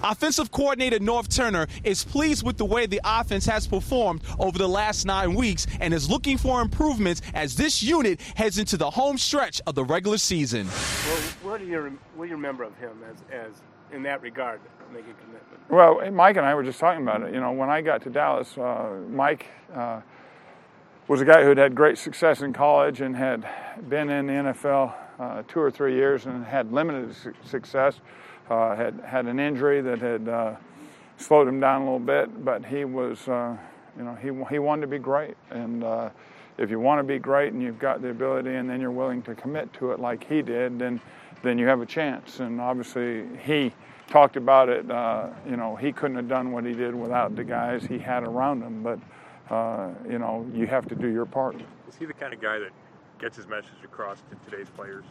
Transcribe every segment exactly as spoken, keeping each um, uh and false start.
Offensive coordinator Norv Turner is pleased with the way the offense has performed over the last nine weeks and is looking for improvements as this unit heads into the home stretch of the regular season. Well, what do you what do you remember of him as as in that regard, making a commitment? Well, Mike and I were just talking about it. You know, when I got to Dallas, uh, Mike uh, was a guy who had had great success in college and had been in the N F L uh, two or three years and had limited su- success. Uh, had had an injury that had uh, slowed him down a little bit, but he was, uh, you know, he he wanted to be great. And uh, if you want to be great and you've got the ability, and then you're willing to commit to it like he did, then then you have a chance. And obviously, he talked about it. Uh, you know, he couldn't have done what he did without the guys he had around him. But uh, you know, you have to do your part. Is he the kind of guy that gets his message across to today's players?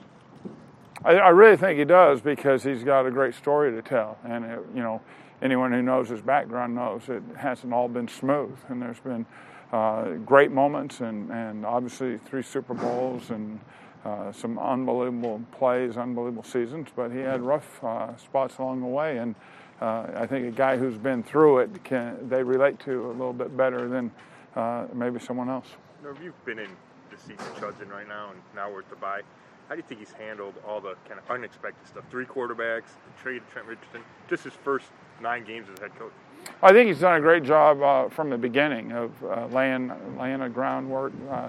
I, I really think he does, because he's got a great story to tell, and it, you know, anyone who knows his background knows it hasn't all been smooth, and there's been uh, great moments, and, and obviously three Super Bowls and uh, some unbelievable plays, unbelievable seasons, but he had rough uh, spots along the way, and uh, I think a guy who's been through it can they relate to a little bit better than uh, maybe someone else. Now, you've been in the seat that Chud's in right now, and now we're at the bye. How do you think he's handled all the kind of unexpected stuff? Three quarterbacks, the trade of Trent Richardson, just his first nine games as head coach. I think he's done a great job uh, from the beginning of uh, laying laying a groundwork, uh,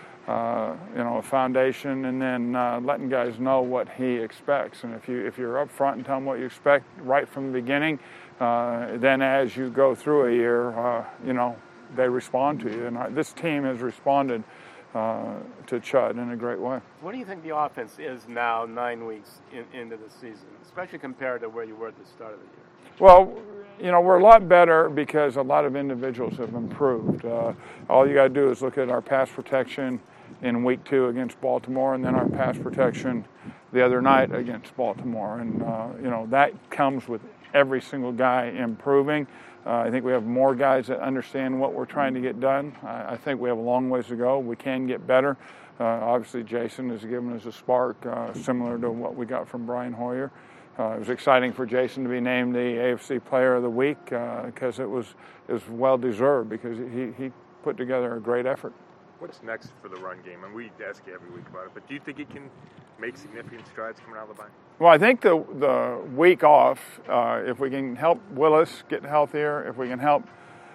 uh, you know, a foundation, and then uh, letting guys know what he expects. And if you if you're up front and tell them what you expect right from the beginning, uh, then as you go through a year, uh, you know, they respond to you. And uh, this team has responded Uh, to Chud in a great way. What do you think the offense is now, nine weeks in, into the season, especially compared to where you were at the start of the year? Well, you know, we're a lot better because a lot of individuals have improved. Uh, all you got to do is look at our pass protection in week two against Baltimore, and then our pass protection the other night against Baltimore. And, uh, you know, that comes with every single guy improving. Uh, I think we have more guys that understand what we're trying to get done. I, I think we have a long ways to go. We can get better. Uh, obviously, Jason has given us a spark uh, similar to what we got from Brian Hoyer. Uh, it was exciting for Jason to be named the A F C Player of the Week because uh, it was it was well deserved, because he, he put together a great effort. What's next for the run game? And we ask you every week about it, but do you think it can make significant strides coming out of the bye? Well, I think the the week off, uh, if we can help Willis get healthier, if we can help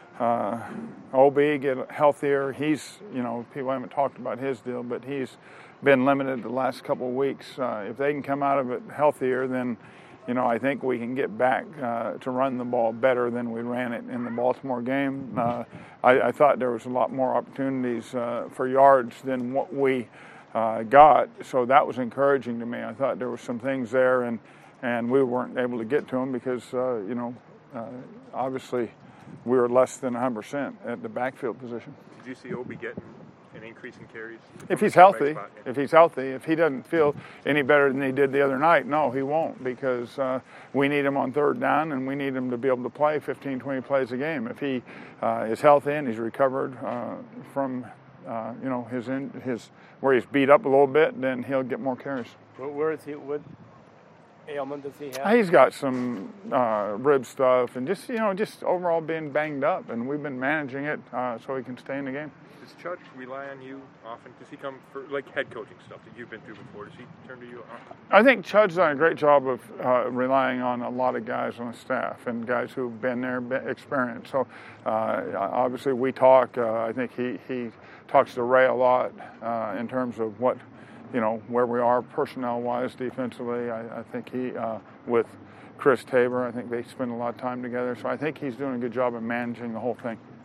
uh, O B get healthier, he's, you know, people haven't talked about his deal, but he's been limited the last couple of weeks. Uh, if they can come out of it healthier, then, you know, I think we can get back uh, to run the ball better than we ran it in the Baltimore game. Uh, I, I thought there was a lot more opportunities uh, for yards than what we uh, got, so that was encouraging to me. I thought there were some things there, and and we weren't able to get to them because, uh, you know, uh, obviously we were less than one hundred percent at the backfield position. Did you see Obi getting an increase in carries? If he's healthy, if he's healthy, if he doesn't feel any better than he did the other night, no, he won't, because uh, we need him on third down, and we need him to be able to play fifteen, twenty plays a game. If he uh, is healthy and he's recovered uh, from, uh, you know, his in, his where he's beat up a little bit, then he'll get more carries. Where, where is he? What ailment does he have? He's got some uh, rib stuff, and just, you know, just overall being banged up, and we've been managing it uh, so he can stay in the game. Does Chud rely on you often? Does he come for, like, head coaching stuff that you've been through before? Does he turn to you often? I think Chud's done a great job of uh, relying on a lot of guys on the staff and guys who've been there, been experienced. So uh, obviously we talk. Uh, I think he, he talks to Ray a lot uh, in terms of what, you know, where we are personnel-wise defensively. I, I think he, uh, with Chris Tabor, I think they spend a lot of time together. So I think he's doing a good job of managing the whole thing.